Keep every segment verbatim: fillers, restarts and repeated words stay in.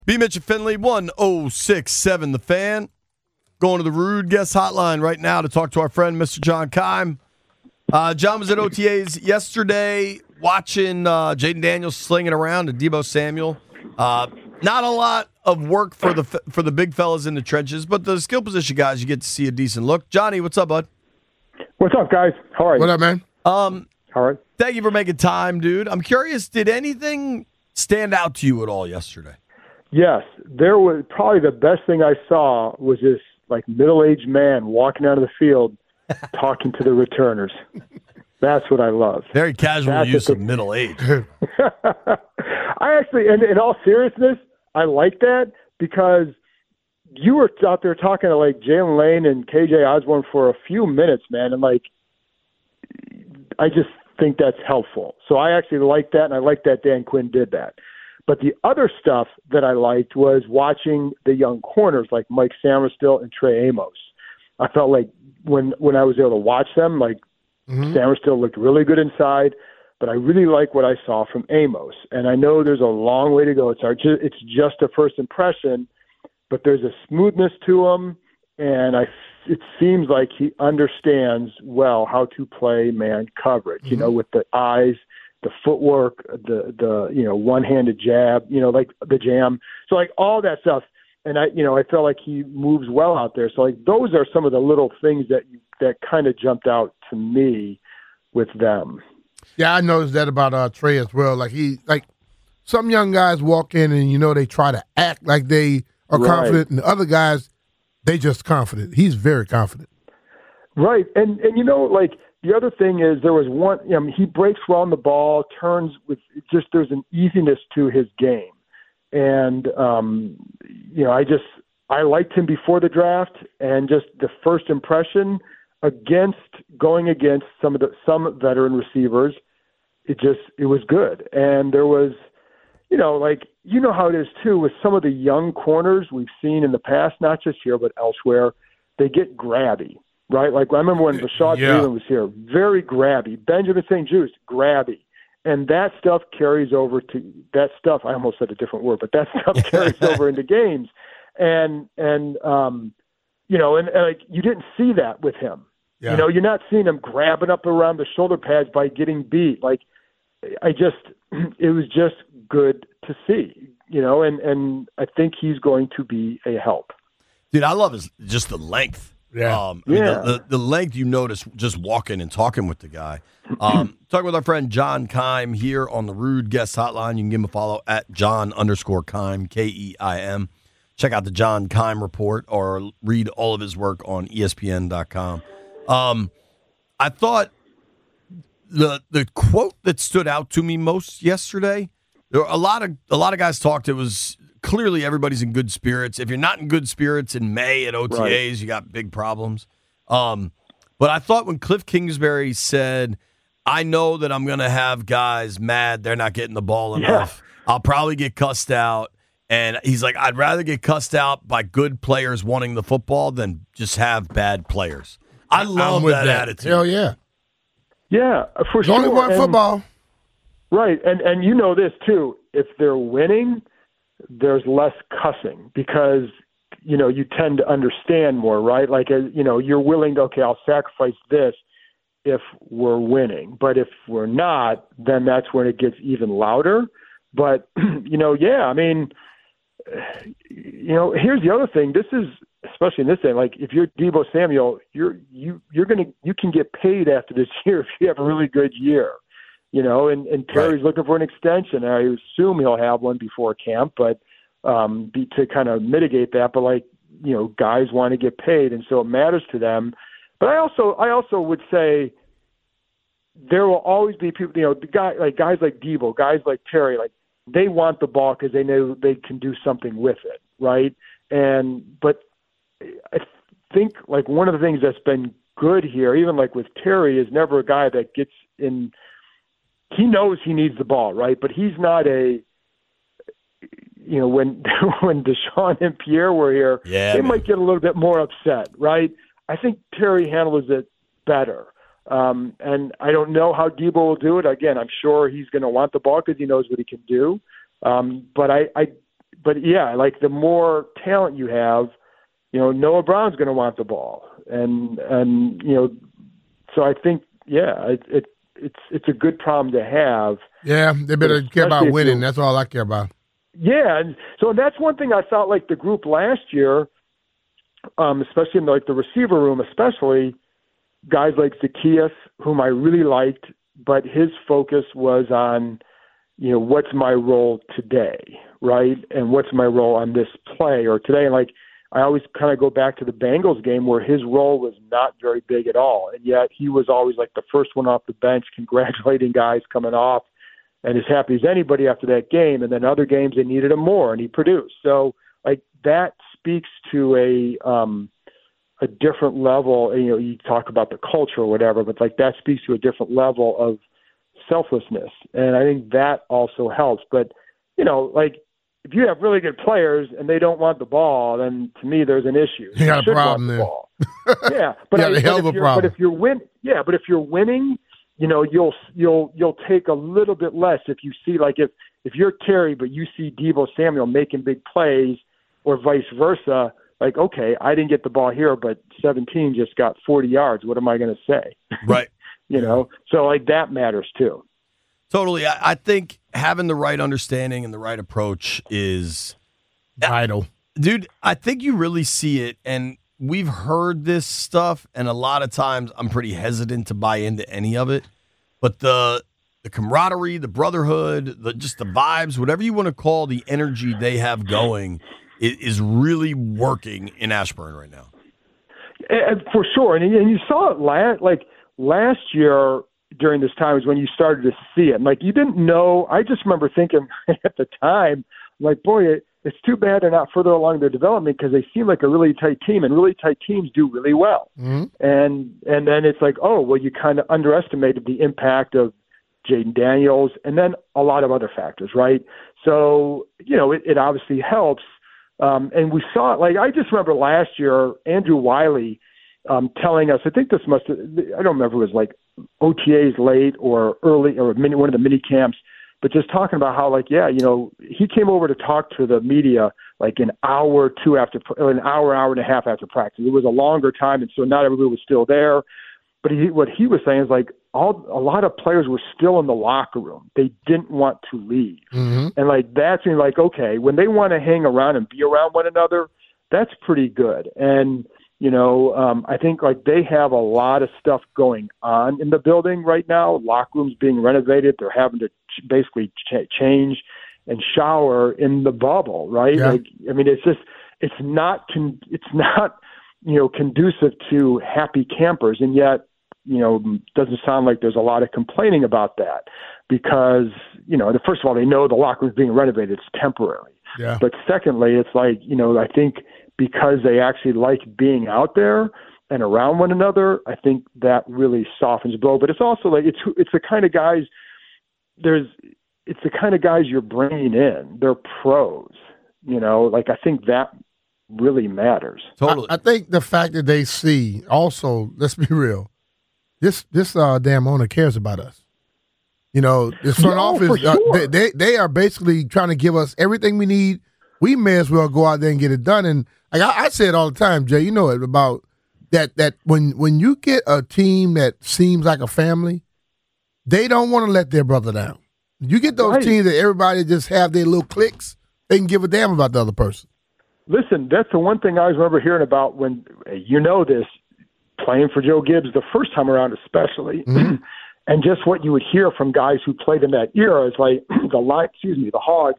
B. Mitch and Finley, one oh six point seven The Fan. Going to the Rude Guest Hotline right now to talk to our friend, Mister John Keim. Uh, John was at O T As yesterday watching uh, Jaden Daniels slinging around and Deebo Samuel. Uh, not a lot of work for the for the big fellas in the trenches, but the skill position guys, you get to see a decent look. Johnny, what's up, bud? What's up, guys? How are you? What up, man? Um, All right. Thank you for making time, dude. I'm curious, did anything stand out to you at all yesterday? Yes, there was probably the best thing I saw was this like middle-aged man walking out of the field talking to the returners. That's what I love. Very casual That's use the, of middle age. I actually, and in all seriousness, I like that because you were out there talking to like Jalen Lane and K J Osborne for a few minutes, man, and like I just think that's helpful. So I actually like that, and I like that Dan Quinn did that. But the other stuff that I liked was watching the young corners like Mike Samerstill and Trey Amos. I felt like when when I was able to watch them, like mm-hmm. Samerstill looked really good inside, but I really like what I saw from Amos. And I know there's a long way to go. It's our, it's just a first impression, but there's a smoothness to him, and I it seems like he understands well how to play man coverage. Mm-hmm. You know, with the eyes, the footwork, the the you know one-handed jab, you know, like the jam. So like all that stuff, and I you know I felt like he moves well out there. So like those are some of the little things that that kind of jumped out to me with them. Yeah, I noticed that about uh, Trey as well. Like he like some young guys walk in and you know they try to act like they are right. confident, and the other guys they just confident. He's very confident. Right, and and you know like. The other thing is there was one, you know, he breaks well on the ball, turns with just, there's an easiness to his game. And, um, you know, I just, I liked him before the draft, and just the first impression against, going against some of the, some veteran receivers, it just, it was good. And there was, you know, like, you know how it is too with some of the young corners we've seen in the past, not just here, but elsewhere, they get grabby. Right, like I remember when Rashad yeah. Breeland was here, very grabby. Benjamin Saint Juste, grabby, and that stuff carries over to that stuff. I almost said a different word, but that stuff carries over into games, and and um, you know, and, and like you didn't see that with him. Yeah. You know, you're not seeing him grabbing up around the shoulder pads by getting beat. Like I just, it was just good to see. You know, and and I think he's going to be a help. Dude, I love his just the length. Yeah, um, I mean, yeah. The, the, the length you notice just walking and talking with the guy. Um, talking with our friend John Keim here on the Rude Guest Hotline. You can give him a follow at John underscore Keim, K E I M. Check out the John Keim report or read all of his work on E S P N dot com. Um, I thought the the quote that stood out to me most yesterday. There were a lot of a lot of guys talked. It was. Clearly, everybody's in good spirits. If you're not in good spirits in May at O T As, right. you got big problems. Um, but I thought when Cliff Kingsbury said, I know that I'm going to have guys mad they're not getting the ball enough. Yeah. I'll probably get cussed out. And he's like, I'd rather get cussed out by good players wanting the football than just have bad players. I love that, that attitude. Hell yeah. Yeah, for There's sure. only one and, football. Right, and and you know this, too. If they're winning – there's less cussing because, you know, you tend to understand more, right? Like, you know, you're willing to, okay, I'll sacrifice this if we're winning. But if we're not, then that's when it gets even louder. But, you know, yeah, I mean, you know, here's the other thing. This is, especially in this day, like if you're Deebo Samuel, you're, you, you're going to, you can get paid after this year if you have a really good year. You know, and, and Terry's right. looking for an extension. I assume he'll have one before camp, but um, be, to kind of mitigate that. But like, you know, guys want to get paid, and so it matters to them. But I also, I also would say there will always be people. You know, the guy like guys like Deebo, guys like Terry, like they want the ball because they know they can do something with it, right? And but I think like one of the things that's been good here, even like with Terry, is never a guy that gets in. He knows he needs the ball, right? But he's not a, you know, when when Deshaun and Pierre were here, yeah, they man. might get a little bit more upset, right? I think Terry handles it better. Um, and I don't know how Deebo will do it. Again, I'm sure he's going to want the ball because he knows what he can do. Um, but I, I but yeah, like the more talent you have, you know, Noah Brown's going to want the ball, and and you know, so I think yeah, it, it it's it's a good problem to have. Yeah, they better care about winning. That's all I care about. Yeah, and so that's one thing I felt like the group last year, um, especially in like the receiver room, especially guys like Zacchaeus, whom I really liked, but his focus was on, you know, what's my role today, right, and what's my role on this play or today, and like. I always kind of go back to the Bengals game where his role was not very big at all, and yet he was always like the first one off the bench, congratulating guys coming off, and as happy as anybody after that game. And then other games they needed him more, and he produced. So like that speaks to a um, a different level. You know, you talk about the culture or whatever, but like that speaks to a different level of selflessness, and I think that also helps. But you know, like. If you have really good players and they don't want the ball, then to me there's an issue. You got a problem there. The yeah, but, you I, got a hell of a problem. But if you're win, yeah, but if you're winning, you know you'll you'll you'll take a little bit less if you see like if if you're Terry but you see Deebo Samuel making big plays or vice versa. Like okay, I didn't get the ball here, but seventeen just got forty yards. What am I going to say? Right. you know, so like that matters too. Totally. I, I think having the right understanding and the right approach is vital. Dude, I think you really see it, and we've heard this stuff, and a lot of times I'm pretty hesitant to buy into any of it. But the the camaraderie, the brotherhood, the just the vibes, whatever you want to call the energy they have going, is, is really working in Ashburn right now. And for sure. And, and you saw it last, like last year – during this time is when you started to see it. And like, you didn't know, I just remember thinking at the time, like, boy, it, it's too bad they're not further along their development because they seem like a really tight team and really tight teams do really well. Mm-hmm. And, and then it's like, oh, well, you kind of underestimated the impact of Jaden Daniels and then a lot of other factors. Right. So, you know, it, it obviously helps. Um, and we saw it, like, I just remember last year, Andrew Wiley um, telling us, I think this must have, I don't remember if it was like, O T As late or early or mini, one of the mini camps, but just talking about how like, yeah, you know, he came over to talk to the media like an hour or two after, an hour, hour and a half after practice. It was a longer time. And so not everybody was still there, but he, what he was saying is like all, a lot of players were still in the locker room. They didn't want to leave. Mm-hmm. And like, that's like, okay, when they want to hang around and be around one another, that's pretty good. And, You know, um, I think like they have a lot of stuff going on in the building right now. Locker rooms being renovated. They're having to ch- basically ch- change and shower in the bubble, right? Yeah. Like, I mean, it's just it's not con- it's not you know conducive to happy campers, and yet you know doesn't sound like there's a lot of complaining about that because you know, the, first of all, they know the locker room's being renovated. It's temporary. Yeah. But secondly, it's like you know, I think. Because they actually like being out there and around one another, I think that really softens the blow. But it's also like it's it's the kind of guys there's it's the kind of guys you're bringing in. They're pros, you know. Like I think that really matters. Totally. I, I think the fact that they see also, let's be real, this this uh, damn owner cares about us. You know, this front no, office, sure. uh, they, they they are basically trying to give us everything we need. We may as well go out there and get it done. And like I, I say it all the time, Jay, you know it, about that that when when you get a team that seems like a family, they don't want to let their brother down. You get those right. teams that everybody just have their little cliques, they can give a damn about the other person. Listen, that's the one thing I always remember hearing about when, you know this, playing for Joe Gibbs the first time around especially, Mm-hmm. and just what you would hear from guys who played in that era is like, the line, excuse me, the Hogs,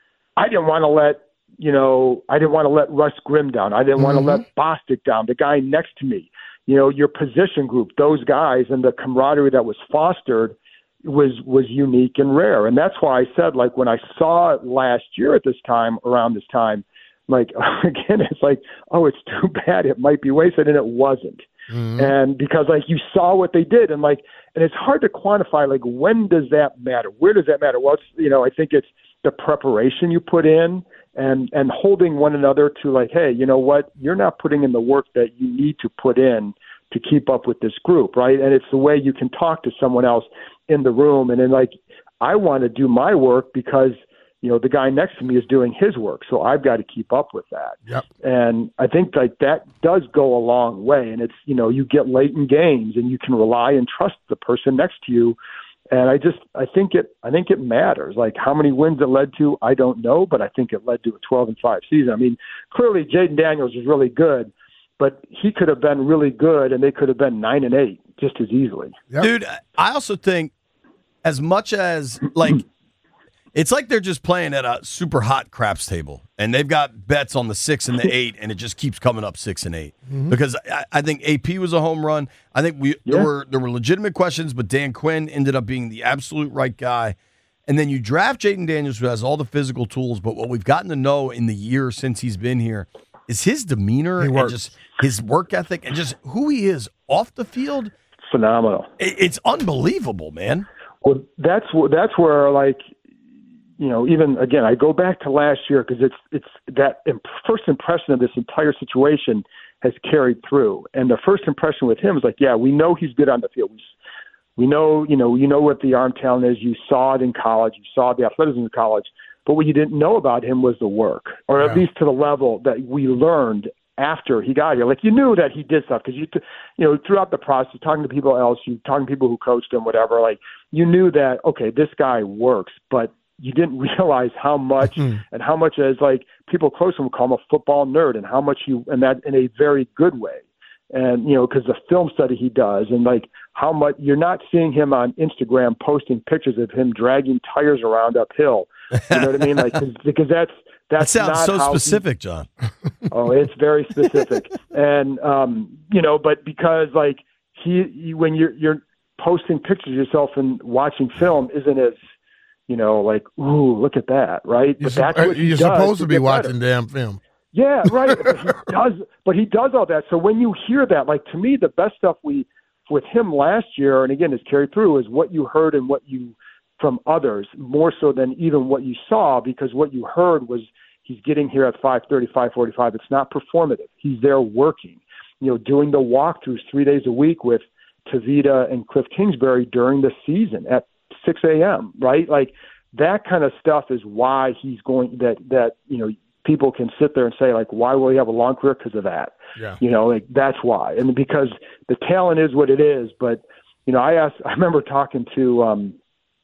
I didn't want to let, you know, I didn't want to let Russ Grimm down. I didn't Mm-hmm. want to let Bostic down, the guy next to me. You know, your position group, those guys, and the camaraderie that was fostered was was unique and rare. And that's why I said, like, when I saw it last year at this time, around this time, like, again, it's like, oh, it's too bad. It might be wasted, and it wasn't. Mm-hmm. And because, like, you saw what they did, and, like, and it's hard to quantify, like, when does that matter? Where does that matter? Well, it's, you know, I think it's the preparation you put in, and and holding one another to like, hey, you know what, you're not putting in the work that you need to put in to keep up with this group, right? And it's the way you can talk to someone else in the room. And then like, I want to do my work because, you know, the guy next to me is doing his work, so I've got to keep up with that. Yep. And I think like that does go a long way. And it's, you know, you get late in games and you can rely and trust the person next to you. And I just, I think it, I think it matters. Like how many wins it led to, I don't know, but I think it led to a twelve and five season. I mean, clearly Jayden Daniels is really good, but he could have been really good and they could have been nine and eight just as easily. Yep. Dude, I also think as much as like, it's like they're just playing at a super hot craps table, and they've got bets on the six and the eight, and it just keeps coming up six and eight. Mm-hmm. Because I, I think A P was a home run. I think we yeah. there were there were legitimate questions, but Dan Quinn ended up being the absolute right guy. And then you draft Jayden Daniels, who has all the physical tools, but what we've gotten to know in the year since he's been here is his demeanor and just his work ethic and just who he is off the field. Phenomenal. It, it's unbelievable, man. Well, that's that's where like. You know, even again, I go back to last year because it's it's that imp- first impression of this entire situation has carried through. And the first impression with him is like, yeah, we know he's good on the field. We, we know, you know, you know what the arm talent is. You saw it in college. You saw the athleticism in college. But what you didn't know about him was the work, or yeah. at least to the level that we learned after he got here. Like you knew that he did stuff because you, you know, throughout the process, talking to people else, you talking to people who coached him, whatever. Like you knew that okay, this guy works, but you didn't realize how much mm-hmm. and how much as like people close to him call him a football nerd and how much you, and that in a very good way. And, you know, cause the film study he does and like how much you're not seeing him on Instagram posting pictures of him dragging tires around uphill. You know what I mean? Like, cause, because that's, that's that sounds not so how specific, he, John. Oh, it's very specific. And, um, you know, but because like he, he when you're, you're posting pictures of yourself and watching film isn't as, you know, like, ooh, look at that, right? You're, but that's what you're supposed to, to be watching better. Damn film. Yeah, right. But he does, but he does all that. So when you hear that, like to me, the best stuff we with him last year, and again, has carried through, is what you heard and what you from others, more so than even what you saw, because what you heard was he's getting here at five thirty, five forty-five. It's not performative. He's there working, you know, doing the walkthroughs three days a week with Tavita and Cliff Kingsbury during the season at six a.m., right? Like that kind of stuff is why he's going that, that, you know, people can sit there and say like, why will he have a long career? Because of that, yeah. you know, like that's why. And because the talent is what it is. But, you know, I asked, I remember talking to um,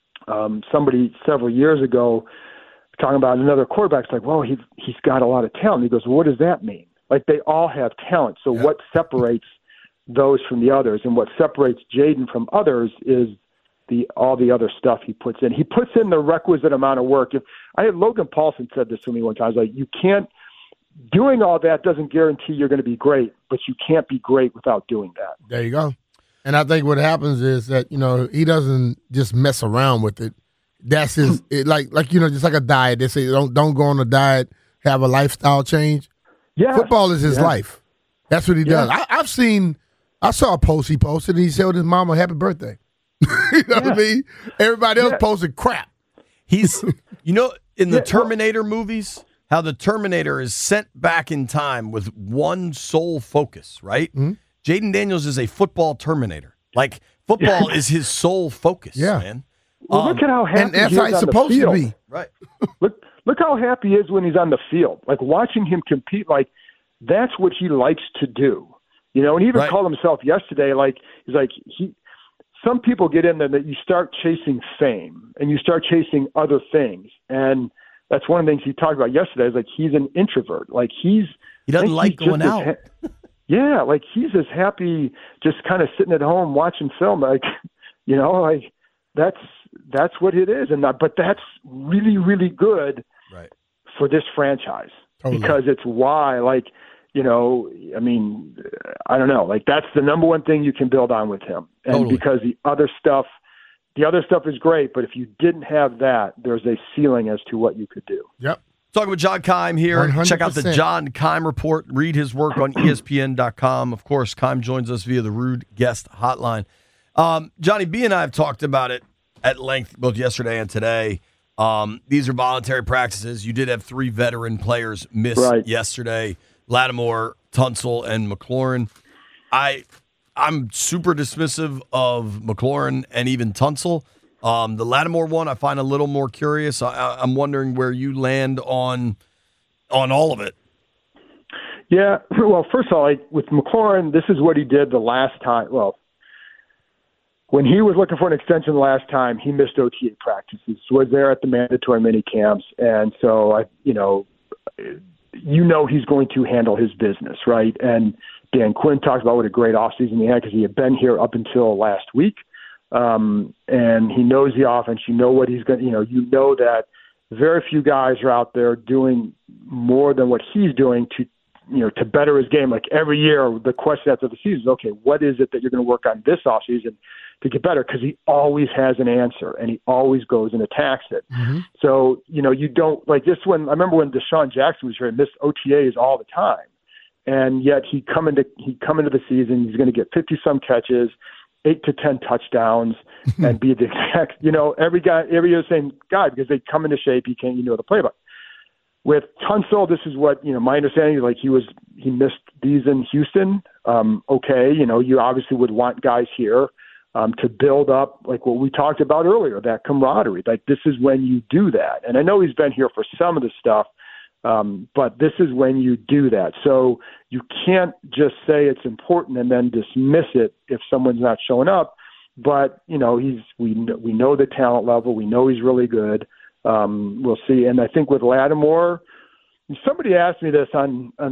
um, somebody several years ago talking about another quarterback. It's like, well, he, he's got a lot of talent. He goes, well, what does that mean? Like they all have talent. So yeah. what separates those from the others and what separates Jayden from others is the all the other stuff he puts in. He puts in the requisite amount of work. If I had Logan Paulson said this to me one time, I was like, you can't doing all that doesn't guarantee you're going to be great, but you can't be great without doing that. There you go. And I think what happens is that, you know, he doesn't just mess around with it. That's his it, like like you know, just like a diet. They say don't don't go on a diet, have a lifestyle change. Yeah. Football is his yeah. life. That's what he yeah. does. I, I've seen I saw a post he posted and he said his mama happy birthday. You know yeah. what I mean? Everybody else yeah. posted crap. He's, you know, in the yeah, Terminator well, movies, how the Terminator is sent back in time with one sole focus, right? Mm-hmm. Jayden Daniels is a football Terminator. Like, football is his sole focus, yeah. man. Well, um, look at how happy and that's he how is he's on supposed the field. to be. Right. look, look how happy he is when he's on the field. Like, watching him compete, like, that's what he likes to do. You know, and he even right. called himself yesterday, like, he's like, he – some people get in there that you start chasing fame and you start chasing other things. And that's one of the things he talked about yesterday is like, he's an introvert. Like he's, he doesn't like going out. Ha- yeah. Like he's as happy just kind of sitting at home watching film. Like, you know, like that's, that's what it is. And that, but that's really, really good right. for this franchise totally. Because it's why, like, you know, I mean, I don't know. Like that's the number one thing you can build on with him. And totally. Because the other stuff, the other stuff is great, but if you didn't have that, there's a ceiling as to what you could do. Yep. Talking with John Keim here. one hundred percent. Check out the John Keim Report. Read his work on E S P N dot com. Of course, Keim joins us via the Rude Guest Hotline. Um, Johnny B and I have talked about it at length both yesterday and today. Um, these are voluntary practices. You did have three veteran players miss right. yesterday. Lattimore, Tunsil, and McLaurin. I, I'm super dismissive of McLaurin and even Tunsil. Um, the Lattimore one I find a little more curious. I, I'm wondering where you land on on all of it. Yeah, well, first of all, like, with McLaurin, this is what he did the last time. Well, when he was looking for an extension the last time, he missed O T A practices, was there at the mandatory mini camps, and so I, you know, you know he's going to handle his business, right? And Dan Quinn talked about what a great offseason he had because he had been here up until last week, um, and he knows the offense. You know what he's going. You know, you know that very few guys are out there doing more than what he's doing to, you know, to better his game. Like every year, the question after the season is, okay, what is it that you're going to work on this offseason to get better? Because he always has an answer, and he always goes and attacks it. Mm-hmm. So, you know, you don't, like this when, I remember when Deshaun Jackson was here, and missed O T As all the time. And yet he come into, he come into the season, he's going to get fifty-some catches, eight to ten touchdowns, and be the exact, you know, every guy, every year the same guy, because they come into shape, he can't, you know, the playbook. With Tunsil, this is what, you know, my understanding is, like, he was, he missed these in Houston. Um, okay, you know, you obviously would want guys here um, to build up, like what we talked about earlier, that camaraderie. Like, this is when you do that. And I know he's been here for some of the stuff, um, but this is when you do that. So you can't just say it's important and then dismiss it if someone's not showing up. But, you know, he's we we know the talent level. We know he's really good. Um, we'll see. And I think with Lattimore, somebody asked me this on, on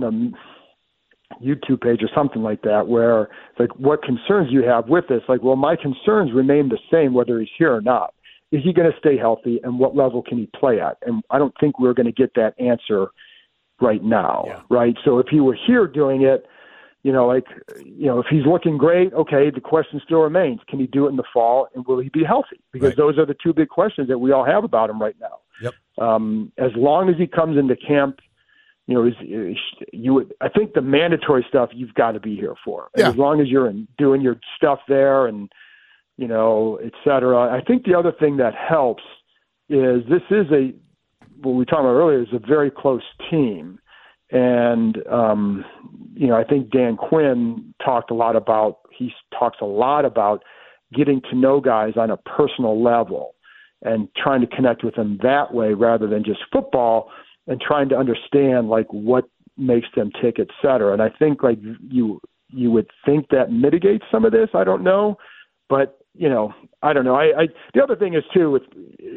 a YouTube page or something like that, where it's like, what concerns you have with this? Like, well, my concerns remain the same whether he's here or not. Is he going to stay healthy, and what level can he play at? And I don't think we're going to get that answer right now, yeah. right? So if he were here doing it, you know, like, you know, if he's looking great, okay, the question still remains, can he do it in the fall, and will he be healthy? Because right. those are the two big questions that we all have about him right now. Yep. Um, as long as he comes into camp, you know, he's, you would, I think the mandatory stuff you've got to be here for. And yeah. as long as you're in, doing your stuff there and, you know, et cetera. I think the other thing that helps is this is a, what we talked about earlier, is a very close team. And, um, you know, I think Dan Quinn talked a lot about, he talks a lot about getting to know guys on a personal level and trying to connect with them that way rather than just football, and trying to understand, like, what makes them tick, et cetera. And I think, like, you, you would think that mitigates some of this. I don't know. But, you know, I don't know. I, I the other thing is, too, with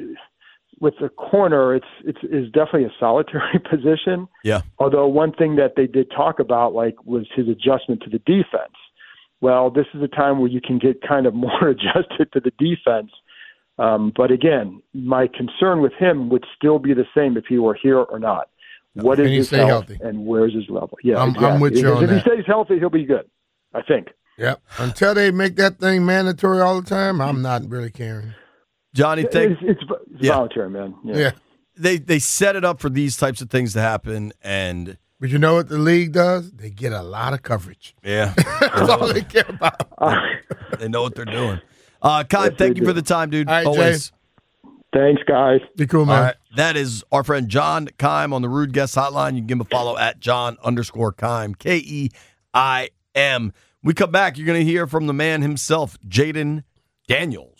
with the corner, it's it's is definitely a solitary position. Yeah. Although one thing that they did talk about, like, was his adjustment to the defense. Well, this is a time where you can get kind of more adjusted to the defense. Um, but again, my concern with him would still be the same if he were here or not. What can is his health healthy? And where's his level? Yeah, I'm, exactly. I'm with you on if that. If he stays healthy, he'll be good, I think. Yep. Until they make that thing mandatory all the time, I'm not really caring. Johnny, think, it's, it's, it's yeah. voluntary, man. Yeah. yeah. They they set it up for these types of things to happen, and but you know what the league does? They get a lot of coverage. Yeah, that's all they care about. Uh, they know what they're doing. Uh, Kai, yes, thank you do. for the time, dude. All right, Always. Jay. Thanks, guys. Be cool, man. All right. That is our friend John Keim on the Rude Guest Hotline. You can give him a follow at John underscore Keim, K E I M. We come back, you're going to hear from the man himself, Jayden Daniels.